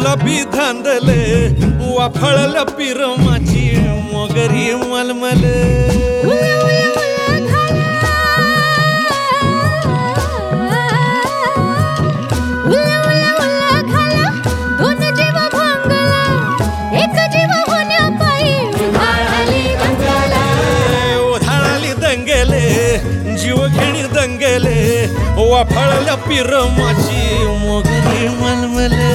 गुलाबी धांदले वाफळल्या पिरमाची मोगरी मलमल जीवघेणी दंगले वाफळल्या पिरमाची मोगरी मलमले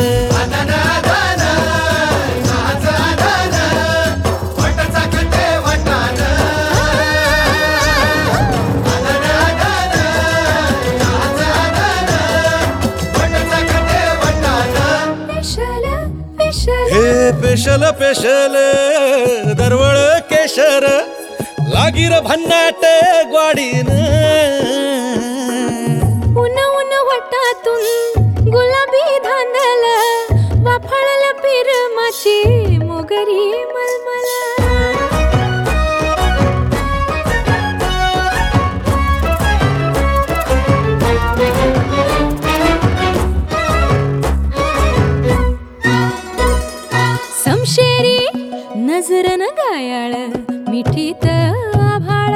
हे पेशल पेशल दरवळ केशर लागीर भन्नाट ग्वाडीन उन उन वटातून गुलाबी धांदल वाफळल्या पिरमाची मोगरी मलमल समशेरी नजरन गायाळ मिठीत आभाळ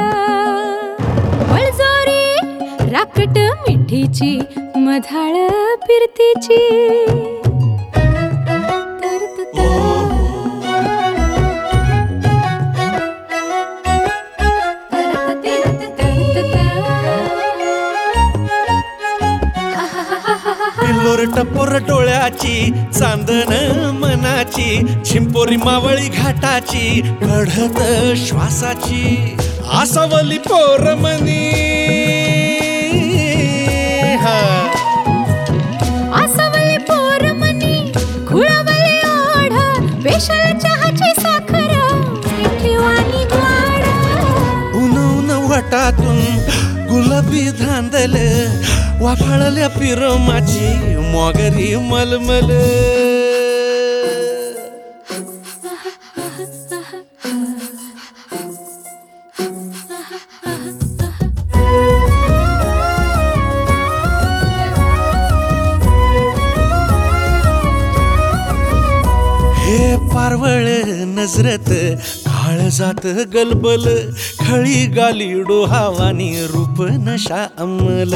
वळजोरी राकट मिठीची मधाळ फिरतीची पिल्लोर टपोर डोळ्याची चांदण मनाची छिंपोरी मावळी घाटाची कढत श्वासाची आसावली पोरमनी आसावली पोरमनी खुळवली ओढ पेशल चहाची साखर मिठीवाणी गोड उन उन वटातून गुलाबी धांदल वाफळल्या पिरमाची मोगरी मलमल हे पारवळ नजरत काळजात गलबल खळी गाली डोहावानी रूप नशा अंमल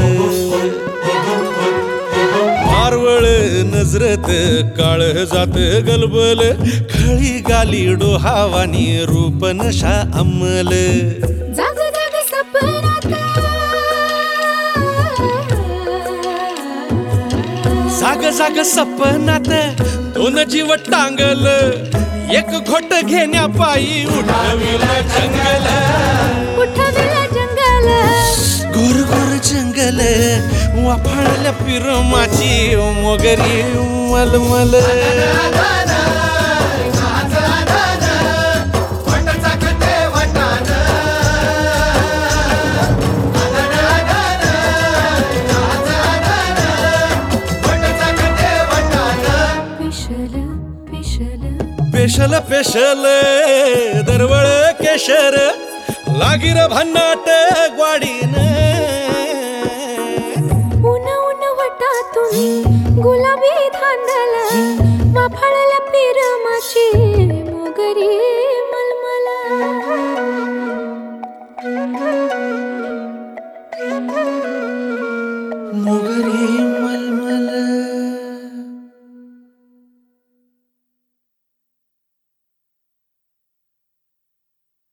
पारवळ नजरत काळजात गलबल खळी गाली डोहावानी रूप नशा अंमल जाग जाग सपनात जाग जाग सपनात दोन जीव टांगल एक घोट घेण्या पायी उठविला जंगल गोर गोर जंगल वाफळल्या पिरमाची मोगरी मलमल पेशल पेशल दरवळ केशर लागीर भन्नाट ग्वाडीन उन उन वटातून गुलाबी धांदल वाफळल्या पिरमाची मोगरी मलमल मोगरी